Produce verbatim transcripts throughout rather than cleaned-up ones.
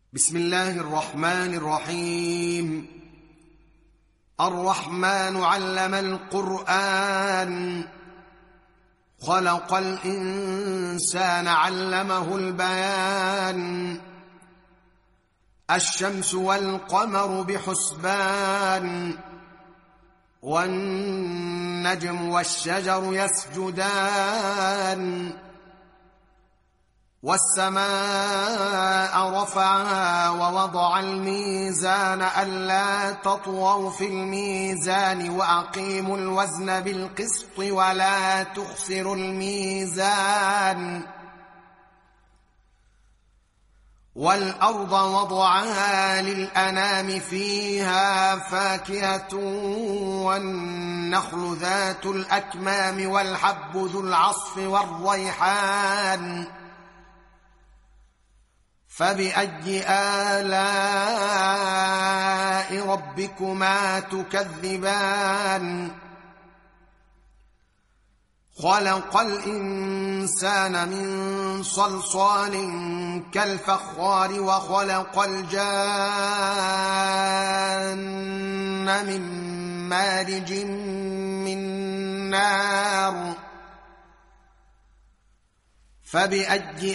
بسم الله الرحمن الرحيم. الرحمن علم القرآن، خلق الإنسان علمه البيان. الشمس والقمر بحسبان، والنجم والشجر يسجدان. والسماء رفعها ووضع الميزان ألا تطغوا في الميزان وأقيموا الوزن بالقسط ولا تخسروا الميزان. والأرض وضعها للأنام فيها فاكهة والنخل ذات الأكمام والحب ذو العصف والريحان. فبأي آلاء ربكما تكذبان؟ خلق الإنسان من صلصال كالفخار وخلق الجان من مارج من نار. فبأي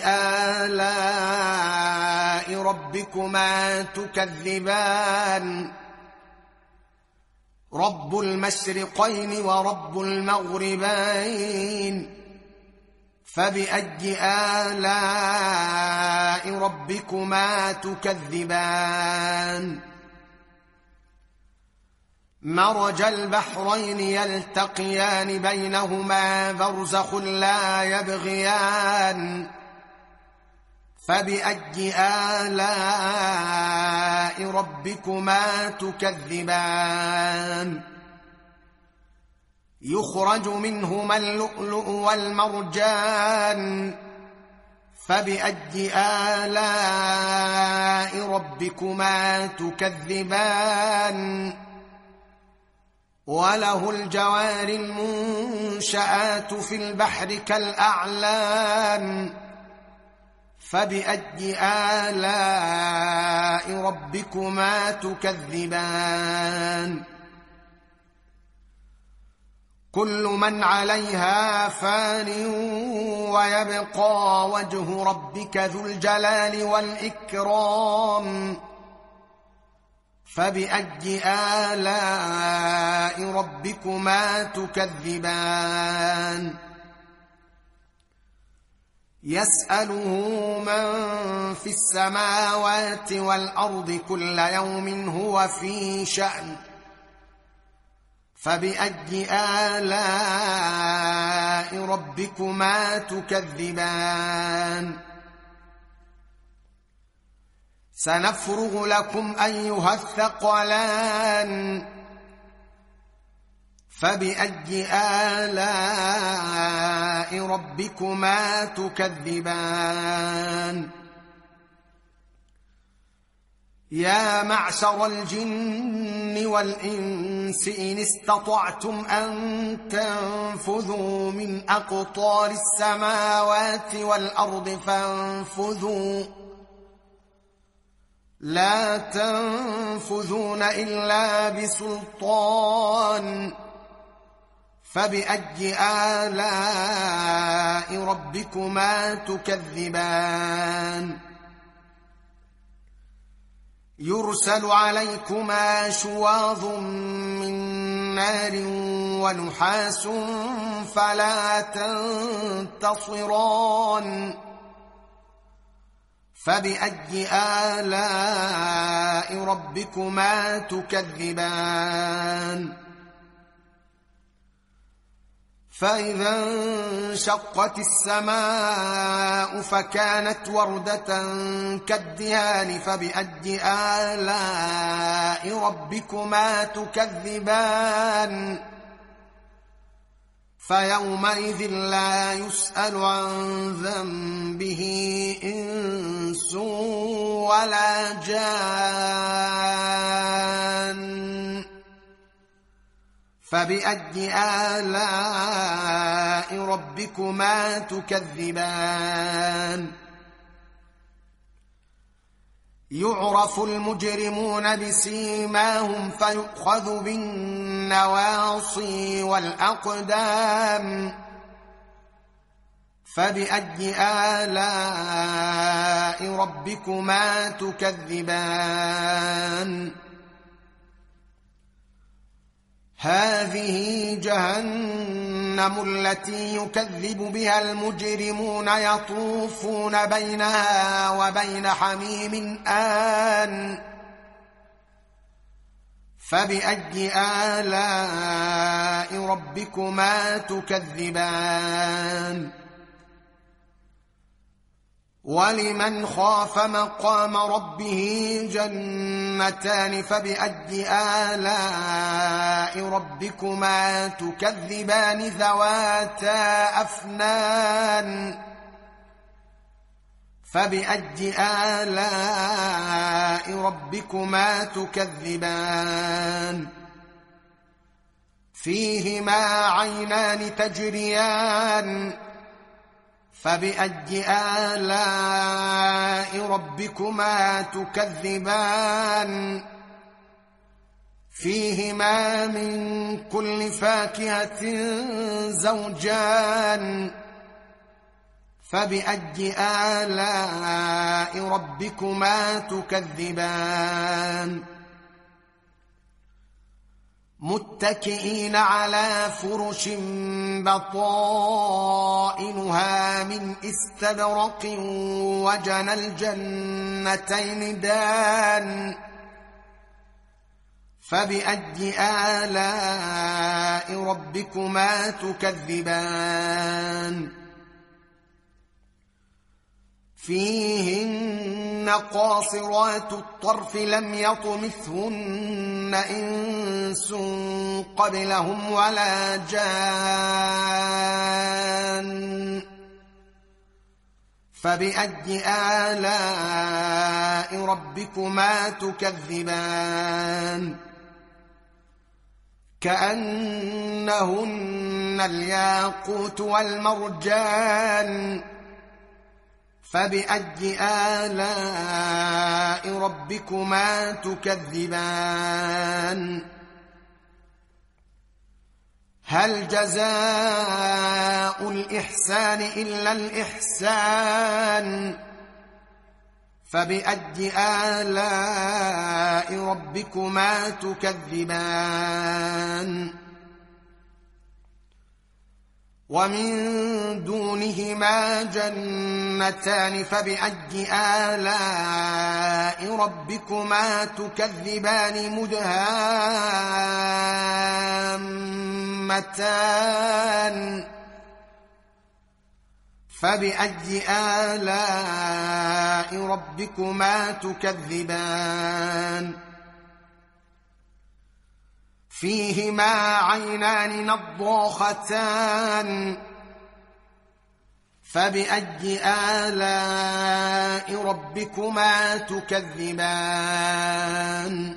آلاء ربكما تكذبان؟ رب المشرقين ورب المغربين. فبأي آلاء ربكما تكذبان؟ مرج البحرين يلتقيان بينهما برزخ لا يبغيان. فبأي آلاء ربكما تكذبان؟ يخرج منهما اللؤلؤ والمرجان. فبأي آلاء ربكما تكذبان؟ وله الجوار المنشآت في البحر كالأعلام. فبأي آلاء ربكما تكذبان؟ كل من عليها فان ويبقى وجه ربك ذو الجلال والإكرام. فبأي آلاء ربكما تكذبان؟ يسأله من في السماوات والأرض كل يوم هو في شأن. فبأي آلاء ربكما تكذبان؟ سنفرغ لكم أيها الثقلان. فبأي آلاء ربكما تكذبان؟ يا معشر الجن والإنس إن استطعتم أن تنفذوا من أقطار السماوات والأرض فانفذوا، لا تنفذون إلا بسلطان. فبأي آلاء ربكما تكذبان؟ يرسل عليكما شواظ من نار ونحاس فلا تنتصران. فبأي آلاء ربكما تكذبان؟ فإذا انشقت السماء فكانت وردة كالدهان. فبأي آلاء ربكما تكذبان؟ فيومئذ لا يسأل عن ذنبه إنس ولا جان. فبأي آلاء ربكما تكذبان؟ يعرف المجرمون بسيماهم فيؤخذ بالنواصي والأقدام فبأي آلاء ربكما تكذبان هذه جهنم التي يكذب بها المجرمون يطوفون بينها وبين حميم آن فبأي آلاء ربكما تكذبان ولمن خاف مقام ربه جنتان فبأي آلاء ربكما تكذبان ذواتا أفنان فبأي آلاء ربكما تكذبان فيهما عينان تجريان فبأي آلاء ربكما تكذبان فيهما من كل فاكهة زوجان فبأي آلاء ربكما تكذبان متكئين على فرش بطائنها من استبرق وجنى الجنتين دان فبأي آلاء ربكما تكذبان فيهن قاصرات الطرف لم يطمثهن إنس قبلهم ولا جان فبأي آلاء ربكما تكذبان كأنهن الياقوت والمرجان فبأي آلاء ربكما تكذبان هل جزاء الإحسان إلا الإحسان فبأي آلاء ربكما تكذبان ومن دونهما جنتان فبأي آلاء ربكما تكذبان مدهامتان فبأي آلاء ربكما تكذبان فيهما عينان نضاختان فبأي آلاء ربكما تكذبان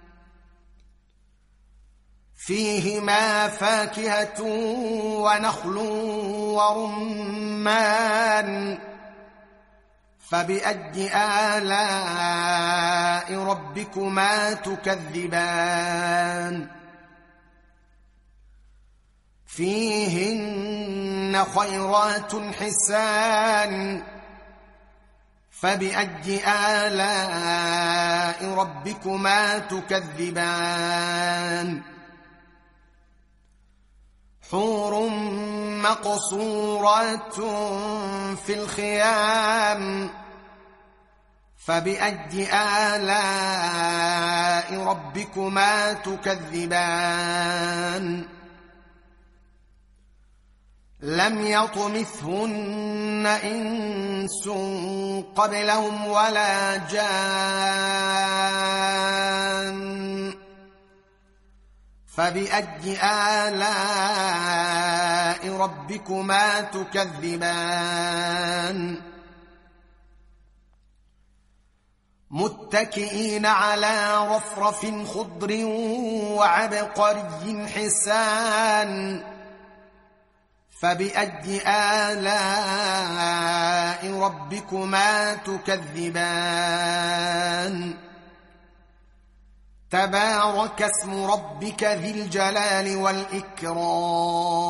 فيهما فاكهة ونخل ورمان فبأي آلاء ربكما تكذبان فيهن خيرات حسان فبأي آلاء ربكما تكذبان حور مقصورات في الخيام فبأي آلاء ربكما تكذبان لم يطمثهن إنس قبلهم ولا جان فبأي آلاء ربكما تكذبان متكئين على رفرف خضر وعبقري حسان فبأي آلاء ربكما تكذبان تبارك اسم ربك ذي الجلال والإكرام